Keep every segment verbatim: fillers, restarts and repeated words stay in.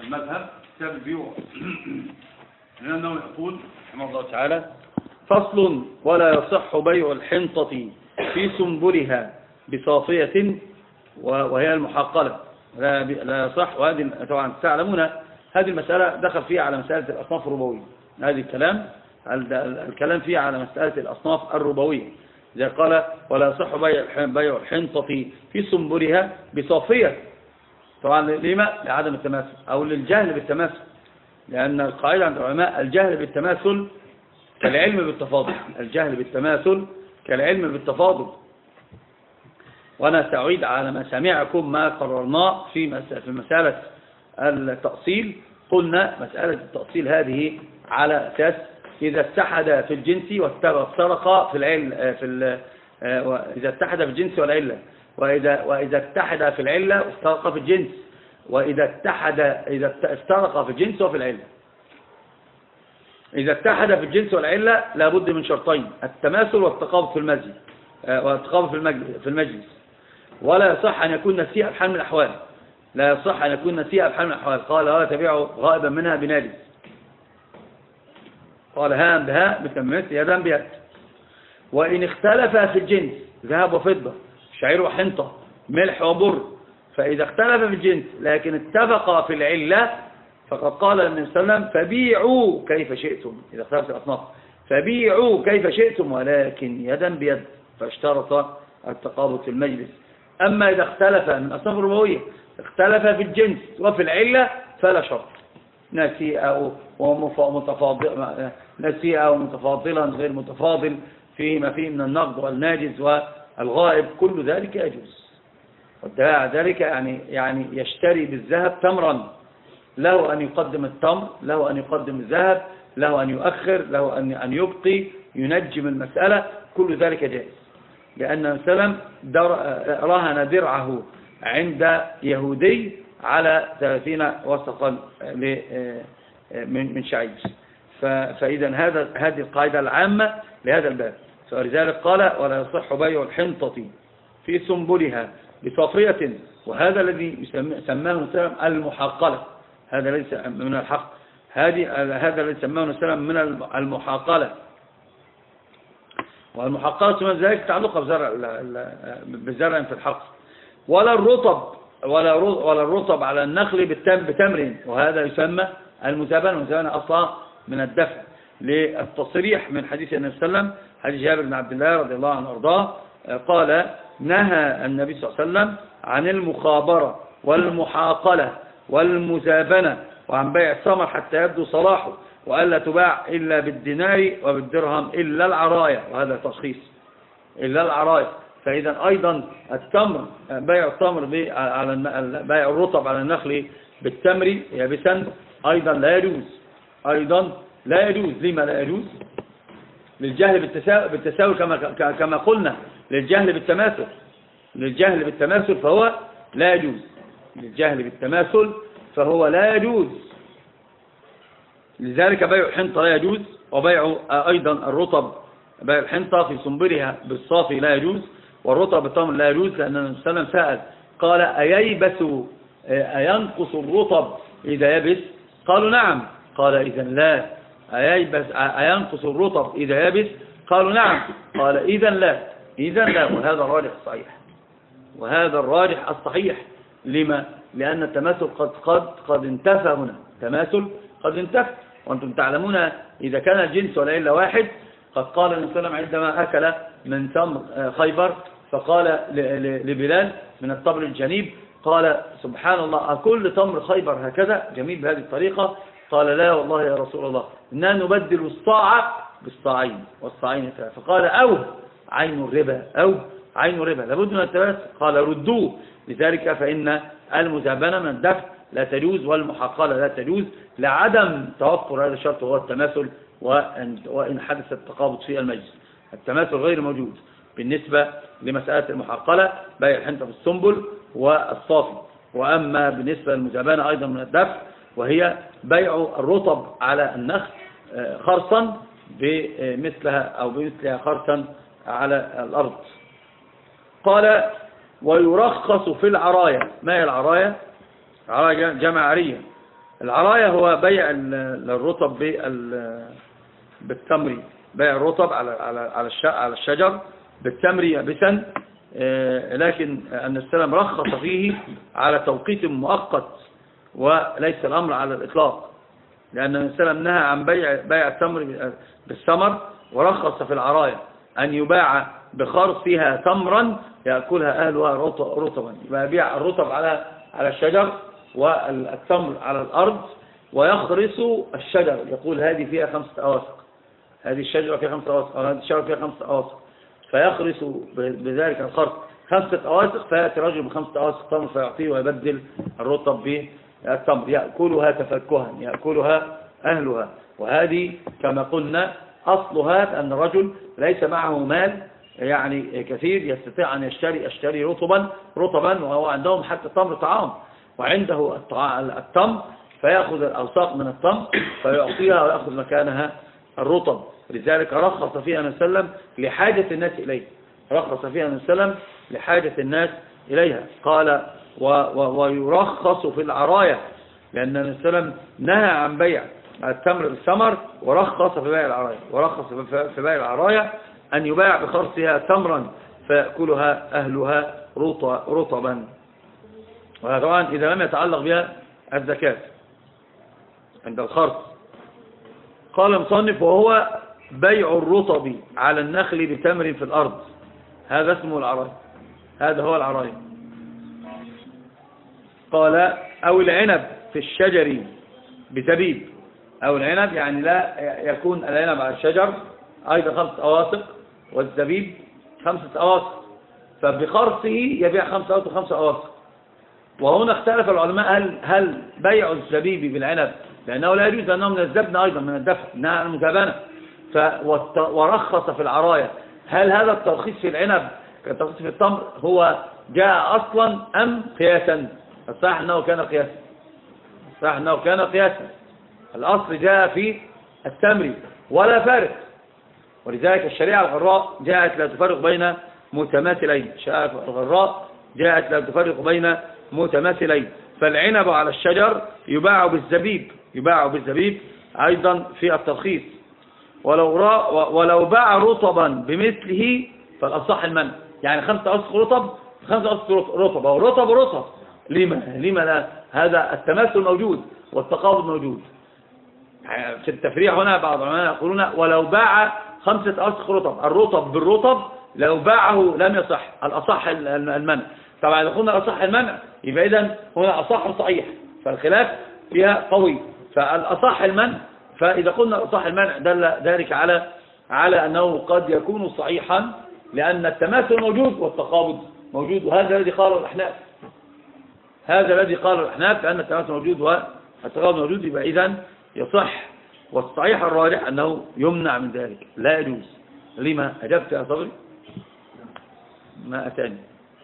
المذهب كتاب البيوع لأنه يقول رحمه الله تعالى: فصل: ولا يصح بيع الحنطة في سنبلها بصافية وهي المحقلة، لا لا يصح. وهذه طبعا تعلمون هذه المسألة دخل فيها على مسألة الأصناف الربوية. هذه الكلام الكلام فيها على مسألة الأصناف الربوية، إذا قال ولا يصح بيع الحنطة في سنبلها بصافية. طبعا لما؟ لعدم التماثل أو للجهل بالتماثل، لأن القاعدة عند العلماء: الجهل بالتماثل كالعلم بالتفاضل. الجهل بالتماثل كالعلم بالتفاضل. وأنا سأعيد على مسامعكم ما قررناه في في مسألة التأصيل. قلنا مسألة التأصيل هذه على أساس إذا اتحد في الجنس وافترق في العلة، في إذا اتحد في الجنس والعلة، وإذا وإذا اتحد في العلة وافترق في الجنس، وإذا اتحد إذا افترق في الجنس وفي العلة. إذا اتحد في الجنس والعلة لابد من شرطين: التماثل والتقابض في المجلس والتقابض في المجلس في المجلس ولا يصح أن يكون نسيء بحال من الأحوال. لا يصح أن يكون نسيء بحال من الأحوال. قال: ولا تبيع غائبا منها بنادي. قال: ها بها بتمثل يدا بيد. وإن اختلف في الجنس ذهب وفضة، شعير وحنطة، ملح وبر، فإذا اختلف في الجنس لكن اتفقا في العلة فقد قال النبي صلى الله عليه وسلم: فبيعوا كيف شئتم. إذا اختلفت الأصناف فبيعوا كيف شئتم ولكن يدا بيد، فاشترط التقابض في المجلس. أما إذا اختلف من أصناف الربوية اختلف في الجنس وفي العلة فلا شرط: نسيئة ومتفاضل نسيئة ومتفاضلا غير متفاضل، فيما فيه من النقد والناجز والغائب، كل ذلك يجوز. والدلاء على ذلك يعني يعني يشتري بالذهب تمرا، له أن يقدم التمر، له أن يقدم الذهب، له أن يؤخر، له أن أن يبقي، ينجم المسألة، كل ذلك جائز. لأن النبي صلى الله عليه وسلم رهن درعه عند يهودي على ثلاثين وسقا من شعير. فإذا هذا هذه القاعدة العامة لهذا الباب. فلذلك قال: ولا يصح بيع الحنطة في سنبلها بصافية، وهذا الذي سماه المحاقلة. هذا ليس من الحق، هذه هذا الذي سماه من المحاقلة. والمحاقلة من ذلك تعلقها بزرع بزرع في الحق. ولا الرطب ولا ولا الرطب على النخل بتمر، وهذا يسمى المزابنة. المزابنة أصلا من الدفع، للتصريح من حديث النبي صلى الله عليه وسلم، حديث جابر بن عبد الله رضي الله عنه وارضاه، قال: نهى النبي صلى الله عليه وسلم عن المخابرة والمحاقلة والمزابنة وعن بيع الثمر حتى يبدو صلاحه، وألا تباع إلا بالدينار وبالدرهم إلا العراية. وهذا تشخيص إلا العراية. فإذا أيضا التمر، بيع التمر على بيع الرطب على النخل بالتمر يابسا أيضا لا يجوز. أيضا لا يجوز. لما لا يجوز؟ للجهل بالتساوي كما كما قلنا، للجهل بالتماثل. للجهل بالتماثل فهو لا يجوز. للجهل بالتماثل فهو لا يجوز. لذلك بيع الحنطة لا يجوز، وبيع أيضا الرطب، بيع الحنطة في سنبلها بالصافي لا يجوز، والرطب بالتمر لا يجوز. لأن النبي صلى الله عليه وسلم سأل قال: أييبس أينقص الرطب إذا يبس؟ قالوا: نعم. قال: إذا لا. أييبس أينقص الرطب إذا يبس؟ قالوا: نعم. قال: إذا لا. إذا لا. وهذا الراجح الصحيح. وهذا الراجح الصحيح. لما؟ لأن التماثل قد قد قد انتفى هنا. التماثل قد انتفى. وأنتم تعلمون إذا كان الجنس والعلة واحد، قد قال النبي صلى الله عليه وسلم عندما أكل من تمر خيبر فقال لبلال من التمر الجنيب، قال: سبحان الله، أكل تمر خيبر هكذا جميل بهذه الطريقة؟ قال: لا والله يا رسول الله، إننا نبدل الصاع بالصاعين والصاعين ثلاثة. فقال: أو عين الربا، أو عين الربا، لابد من التماثل. قال: ردوه. لذلك فإن المزابنة من الدفع لا تجوز، والمحاقلة لا تجوز، لعدم توفر هذا الشرط وهو التماثل. وإن حدث التقابض في المجلس التماثل غير موجود. بالنسبة لمسألة المحاقلة بيع الحنطة في السنبل والصافي. وأما بالنسبة للمزابنة أيضا من الدفع، وهي بيع الرطب على النخل خرصا بمثلها أو بمثلها خرصا على الأرض. قال: ويرخص في العراية. ما هي العراية؟ عراية جمع عرية. العراية هو بيع الرطب بالتمر، بيع الرطب على على على الشجر بالتمر يابسا، لكن أن السلام رخص فيه على توقيت مؤقت وليس الأمر على الإطلاق، لأن السلام نهى عن بيع بيع التمر بالثمر، ورخص في العراية أن يباع بخرصها تمرا يأكلها أهلها رطبا، يبقى يبيع الرطب على على الشجر والتمر على الأرض، ويخرص الشجر، يقول هذه فيها خمسة أواسق، هذه الشجرة فيها خمسة أواسق، أو هذه الشجرة فيها خمسة أواسق، فيخرص بذلك الخرص خمسة أواسق، فيأتي رجل بخمسة أواسق تمر فيعطيه ويبدل الرطب بالتمر، يأكلها تفكها، يأكلها أهلها. وهذه كما قلنا أصلها أن الرجل ليس معه مال يعني كثير يستطيع أن يشتري أشتري رطبا رطبا وهو عندهم حتى التمر طعام، وعنده التمر فيأخذ الأوساق من التمر فيعطيها ويأخذ مكانها الرطب. لذلك رخص فيها النبي صلى الله عليه وسلم لحاجة الناس إليه، رخص فيها النبي صلى الله عليه وسلم لحاجة الناس إليها. قال و و ويرخص في العراية، لأن النبي صلى الله عليه وسلم نهى عن بيع التمر بالثمر، ورخص في بيع العراية، ورخص في بيع العراية أن يباع بخرصها تمرا فيأكلها أهلها رطبا. وطبعا إذا لم يتعلق بها الزكاة عند الخرص. قال المصنف وهو بيع الرطب على النخل بتمر في الأرض، هذا اسمه العراية، هذا هو العراية. قال أو العنب في الشجر بزبيب، أو العنب يعني لا يكون العنب على الشجر أيضا خمسة أواسق والزبيب خمسة أواسق، فبخرصه يبيع خمسة أواسق خمسة أواسق. وهنا اختلف العلماء هل هل بيع الزبيب بالعنب، لأنه لا يجوز لأنه من الزبن أيضا من الدفع إنها المزابنة، ورخص في العراية. هل هذا الترخيص في العنب كالترخيص في التمر هو جاء أصلا أم قياسا؟ الصحيح أنه كان قياسا، الصحيح أنه كان قياسا، الأصل جاء في التمر ولا فارق. ولذلك الشريعة الغراء جاءت لا تفرق بين متماثلين، الشريعة الغراء جاءت لا تفرق بين متماثلين. فالعنب على الشجر يباع بالزبيب، يباع بالزبيب أيضا في الترخيص. ولو را ولو باع رطبا بمثله فالأصح المنع، يعني خمسة أوسق رطب خمسة أوسق رطب أو رطب رطب، لما لما لا؟ هذا التماثل موجود والتقابض موجود. في التفريع هنا بعض العلماء يقولون ولو باع خمسة أوسق رطب، الرطب بالرطب لو باعه لم يصح، الأصح المنع. طبعا إذا قلنا الأصح المنع يبقى إذن هنا أصح صحيح، فالخلاف فيها قوي، فالأصح المنع. فإذا قلنا الأصح المنع دل ذلك على على أنه قد يكون صحيحا، لأن التماثل موجود والتقابض موجود، وهذا الذي قاله الأحناف، هذا الذي قاله الأحناف لأن التماثل موجود والتقابض موجود، يبقى إذن يصح. والصحيح الراجح أنه يمنع من ذلك، لا يجوز. لما أجبت يا صبري؟ ما أتاني.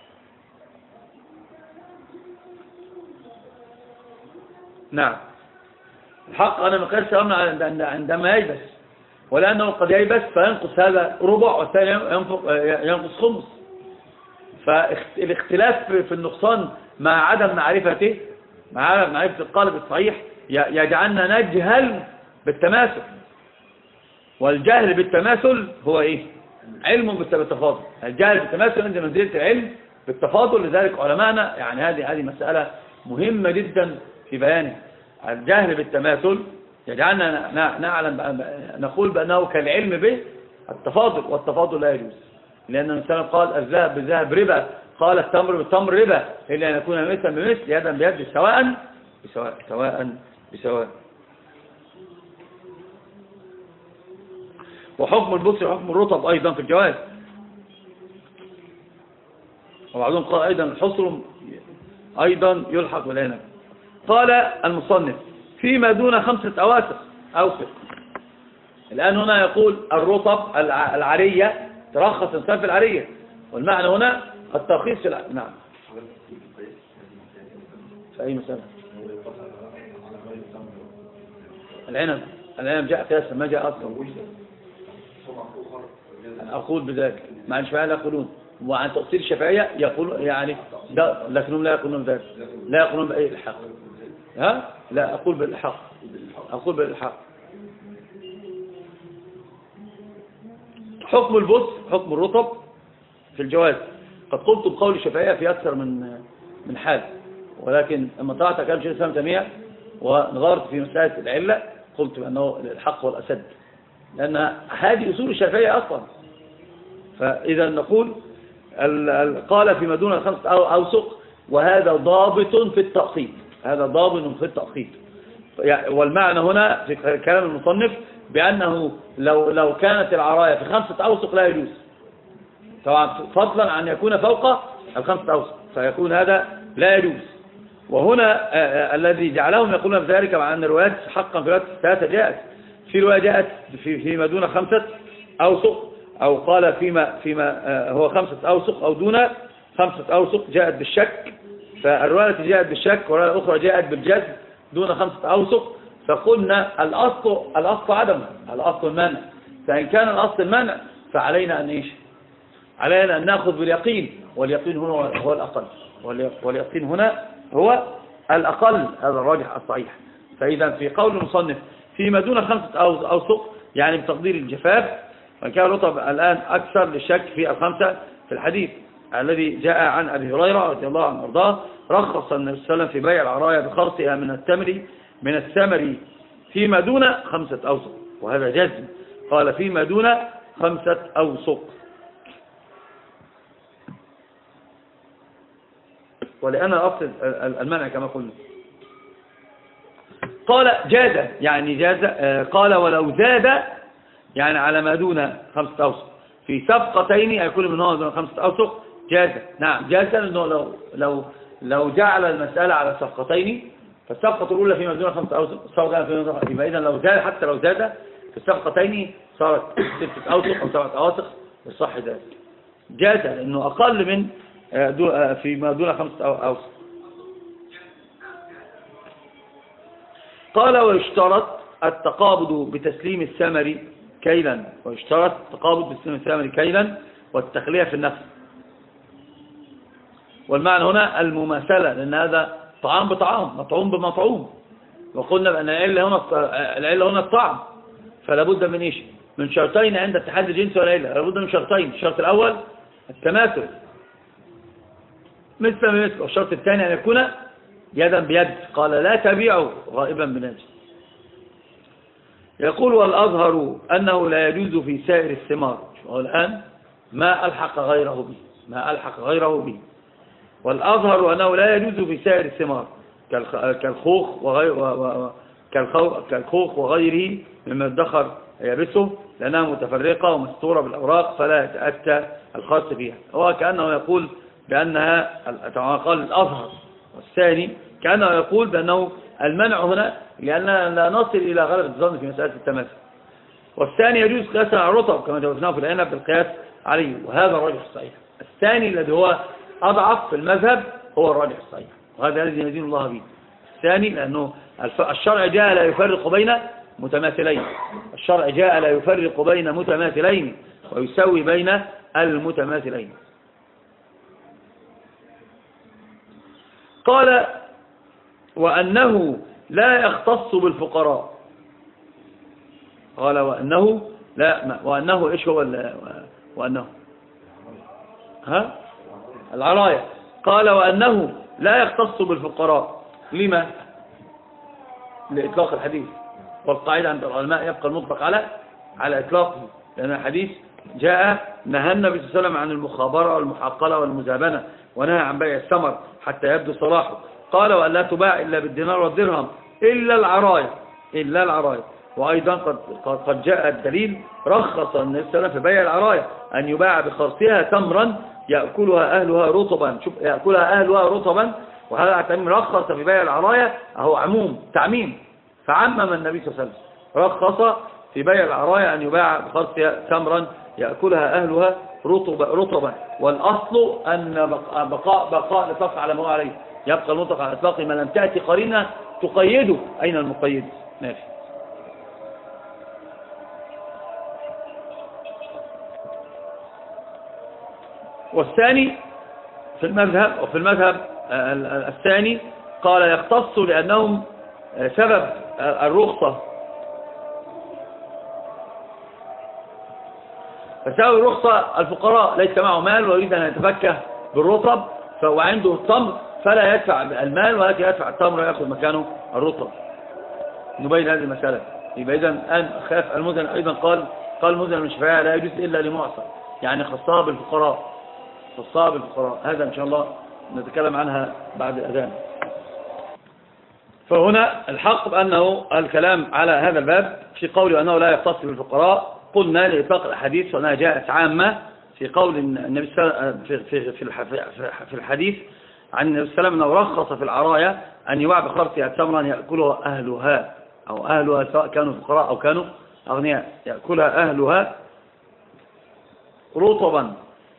نعم، الحق أنا مقياس أمنا عندما ييبس، ولأنه قد ييبس فينقص هذا ربع والثاني ينقص خمس، فالاختلاف في النقصان مع عدم معرفته، مع عدم معرفة القالب الصحيح يجعلنا نجهل بالتماثل، والجهل بالتماثل هو إيه؟ علم بالتفاضل. الجهل بالتماثل عند منزلة العلم بالتفاضل. لذلك علماءنا يعني هذه هذه مسألة مهمة جدا في بيانه. الجهل بالتماثل يجعلنا نعلم نقول بأنه كالعلم به التفاضل، والتفاضل لا يجوز، لأن الإنسان قال الذهب بالذهب ربا، قال التمر بالتمر ربا، إلا أن يكون مثلا بمثل يدا بيد سواء بسواء سواء بسواء. وحكم البصر حكم الرطب أيضا في الجواز، وبعضهم قال أيضا الحصر أيضا يلحق بالعنب. قال المصنف فيما دون خمسة أواسق أوسق. الآن هنا يقول الرطب العرية ترخص إنسان في العرية، والمعنى هنا الترخيص في العرية. نعم، في أي مسألة؟ العنب العنب جاء قياسا ما جاء أصلا. أقول بذلك مع الشافعية لا يقولون، وعن تقصير الشافعية يقول يعني ده، لكنهم لا يقولون ذلك، لا يقولون بأي الحق. ها؟ لا، أقول بالإلحاق، أقول بالإلحاق. حكم البص، حكم الرطب في الجواز. قد قلت بقول الشافعية في أكثر من من حال، ولكن لما طلعت كلام شيخ الإسلام تيمية ونظرت في مسألة العلة قلت بأنه الحق والأسد، لأن هذه أصول الشافعية أصلا. فإذا نقول قال فيما دون الخمسة أوسق، وهذا ضابط في التأخير، هذا ضابط في التأخير. والمعنى هنا في كلام المصنف بأنه لو لو كانت العراية في خمسة أوسق لا يجوز، طبعا فضلا عن يكون فوق الخمسة أوسق فيكون هذا لا يجوز. وهنا آه الذي جعلهم يقولون بذلك مع أن الروايات حقا في الروايات ثلاثة جاءت، في رواية جاءت في فيما دون خمسة أوسق، أو قال فيما فيما آه هو خمسة أوسق أو دون خمسة أوسق جاءت بالشك، فالرواية التي جاءت بالشك والرواية الأخرى جاءت بالجزم دون خمسة أوسق، فقلنا الأصل الأصل عدم الأصل المنع، فإن كان الأصل المنع فعلينا أن إيش؟ علينا أن نأخذ باليقين، واليقين هنا هو الأقل، واليقين هنا هو الأقل، هذا الراجح الصحيح. فإذا في قول المصنف فيما دون خمسة أوسق يعني بتقدير الجفاف، وإن كان رطب الآن أكثر للشك في الخمسة في الحديث الذي جاء عن أبي هريرة رضي الله عنه وارضاه، رخص النبي صلى الله عليه وسلم في بيع العرايا بخرصها من التمر من الثمر فيما دون خمسة أوسق، وهذا جزم، قال فيما دون خمسة أوسق. ولأن أصل المنع كما قلنا. قال جاز يعني جاز، قال ولو زاد يعني على ما دون خمسة أوسق في صفقتين يكون منهما دون خمسة أوسق جاز. نعم جاز، لأنه لو لو لو جعل المسألة على صفقتين، فالصفقة الأولى فيما دون خمسة أوسق، الصفقة فيما دون خمسة، يبقى إذا لو زاد حتى لو زاد في الصفقتين صارت ستة أوسق أو سبعة أوسق بالصح ذلك جاز، لأنه أقل من فيما دون خمسة أوسق. قال ويشترط التقابض بتسليم الثمر كيلا، ويشترط التقابض بتسليم الثمر كيلا والتخلية في النفس. والمعنى هنا المماثلة، لأن هذا طعام بطعام، مطعوم بمطعوم، وقلنا بأن العلة هنا العلة هنا الطعم، فلا بد من إيش؟ من شرطين عند اتحاد الجنس والعلة، لا بد من شرطين، الشرط الأول التماثل مثل بمثل، والشرط الثاني أن يكون يدا بيد، قال لا تبيعوا غائبا بنجس. يقول والأظهر أنه لا يجوز في سائر الثمار، والآن ما ألحق غيره به، ما ألحق غيره به. والأظهر أنه لا يجوز في سائر الثمار كالخوخ وغير كالخوخ وغيره مما ادخر يبسه، لأنها متفرقة ومستورة بالأوراق فلا يتأتى الخاص فيها. هو كأنه يقول بأنها قال الأظهر، والثاني كأنه يقول بأنه المنع هنا لأننا لا نصل إلى غلبة الظن في مسألة التماثل. والثاني يجوز قياسا على الرطب كما جوزناه في العنب بالقياس عليه، وهذا الراجح الصحيح. الثاني الذي هو أضعف في المذهب هو الراجح الصحيح، وهذا الذي يدين الله به. الثاني لأنه الشرع جاء لا يفرق بين متماثلين، الشرع جاء لا يفرق بين متماثلين ويسوي بين المتماثلين. قال وأنه لا يختص بالفقراء، قال وأنه لا وأنه إيش هو وأنه ها العراية، قال وأنه لا يختص بالفقراء. لما؟ لإطلاق الحديث، والقاعدة عند العلماء يبقى المطلق على على إطلاقه، لأن الحديث جاء نهى النبي صلى الله عليه وسلم عن المخابرة والمحاقلة والمزابنة، ونهى عن بيع الثمر حتى يبدو صلاحه. قال وأن لا تباع إلا بالدينار والدرهم إلا العراية، إلا العراية. وأيضا قد قد جاء الدليل رخص النبي صلى الله عليه وسلم في بيع العراية أن يباع بخرصها تمرا يأكلها أهلها رطبا، شوف يأكلها أهلها رطبا، وهذا اعتمد رخص في بيع العراية أهو عموم تعميم، فعمم النبي صلى الله عليه وسلم رخص في بيع العراية أن يباع بخرصها تمرا يأكلها أهلها رطبا رطبا. والأصل أن بقاء بقاء الإطلاق على ما هو عليه، يبقى المطلق على الإطلاق ما لم تأتي قرينة تقيده. أين المقيد؟ ماشي. والثاني في المذهب، وفي المذهب الثاني قال يختص لأنهم سبب الرخصة، فسبب الرخصة الفقراء ليس معه مال ويريد أن يتفكه بالرطب وعنده التمر فلا يدفع المال ولكن يدفع التمر ويأخذ مكانه الرطب. نبين هذه المسألة. يبقى إذا الآن خاف المزن أيضا قال قال المزن من الشافعية لا يجوز إلا لمعصر، يعني خصها بالفقراء، خصها بالفقراء. هذا إن شاء الله نتكلم عنها بعد الأذان. فهنا الحق بأنه الكلام على هذا الباب في قول أنه لا يختص بالفقراء قلنا لإطلاق الحديث وأنها جاءت عامة في قول النبي في في الحديث عن النبي صلى الله عليه وسلم أنه رخص في العرايا أن يباع بخرسها تمرا يأكلها أهلها أو أهلها سواء كانوا فقراء أو كانوا أغنياء، يأكلها أهلها رطبا.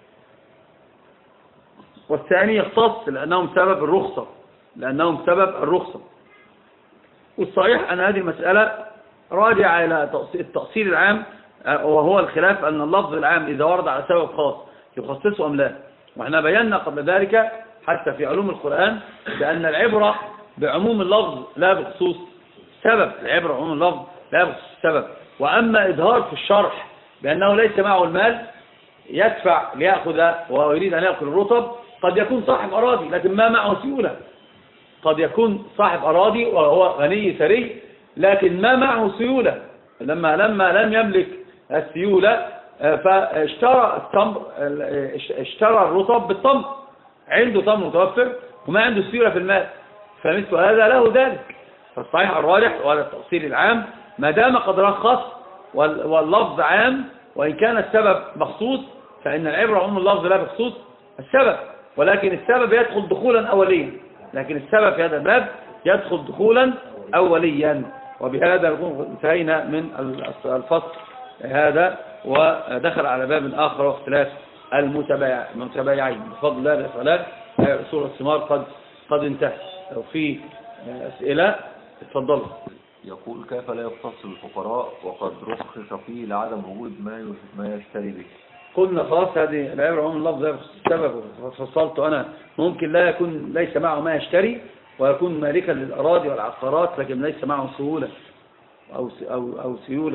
والثاني يختص لأنهم سبب الرخصة، لأنهم سبب الرخصة. والصحيح أن هذه المسألة راجعة إلى التأصيل العام، وهو الخلاف أن اللفظ العام إذا ورد على سبب خاص يخصصه أم لا. وإحنا بينا قبل ذلك حتى في علوم القرآن بأن العبرة بعموم اللفظ لا بخصوص سبب، العبرة بعموم اللفظ لا بخصوص السبب. وأما إظهار في الشرح بأنه ليس معه المال يدفع ليأخذ ويريد أن يأكل الرطب، قد يكون صاحب أراضي لكن ما معه سيولة، قد يكون صاحب أراضي وهو غني ثري لكن ما معه سيولة، لما لما لم يملك السيولة فاشترى التمر، اشترى الرطب بالتمر، عنده تمر متوفر وما عنده سيولة في المال، فمثل هذا له ذلك. فالصحيح الراجح وعلى التأصيل العام ما دام قد رخص واللفظ عام وإن كان السبب مخصوص فإن العبرة عموم اللفظ لا بخصوص السبب، ولكن السبب يدخل دخولا أوليا، لكن السبب في هذا الباب يدخل دخولا أوليا. وبهذا نكون انتهينا من الفصل هذا ودخل على باب آخر واختلاف المتبايعين. بفضل الله الإخلاق سورة الثمار قد قد انتهى. لو في أسئلة اتفضلوا. يقول كيف لا يختص بالفقراء وقد رخص فيه لعدم وجود ما ما يشتري به؟ قلنا خلاص هذه العبرة عموم اللفظ السبب فصلت أنا. ممكن لا يكون ليس معه ما يشتري ويكون مالكا للأراضي والعقارات لكن ليس معه سهولة أو أو أو سيولة.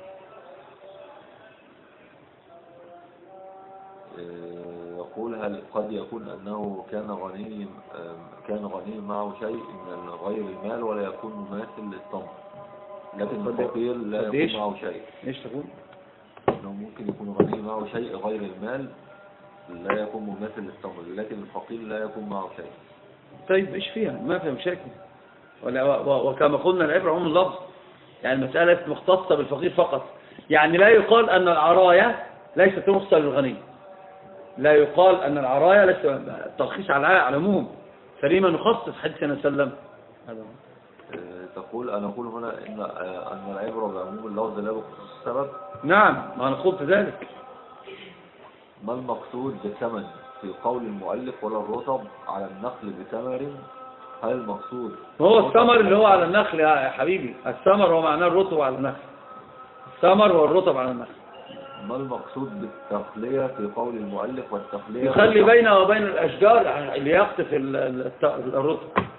يقول هل قد يكون أنه كان غني كان غني معه شيء من غير المال ولا يكون مماثل للتمر، لكن الفقير لا يكون معه شيء. ايش تقول؟ انه ممكن يكون غني معه شيء غير المال لا يكون مماثل للتمر، لكن الفقير لا يكون معه شيء. طيب ايش فيها؟ ما فيها مشاكل. وكما قلنا العبرة عموم اللفظ، يعني المسألة مختصة بالفقير فقط. يعني لا يقال أن العراية ليست رخصة للغني، لا يقال أن العراية ليس ترخيص على العموم، فلما نخصص حديث النبي صلى الله عليه وسلم؟ تقول أنا أقول هنا إن أن العبرة بعموم اللفظ لا بخصوص السبب. نعم، ما أنا قلت ذلك. ما المقصود بالثمن في قول المؤلف ولا الرطب على النخل بثمر؟ هل المقصود هو الثمر اللي هو على النخل يا حبيبي؟ الثمر هو معناه الرطب على النخل، الثمر هو الرطب على النخل. ما المقصود بالتخلية في قول المؤلف والتخلية؟ يخلي بينه وبين الأشجار اللي يقطف الرطب.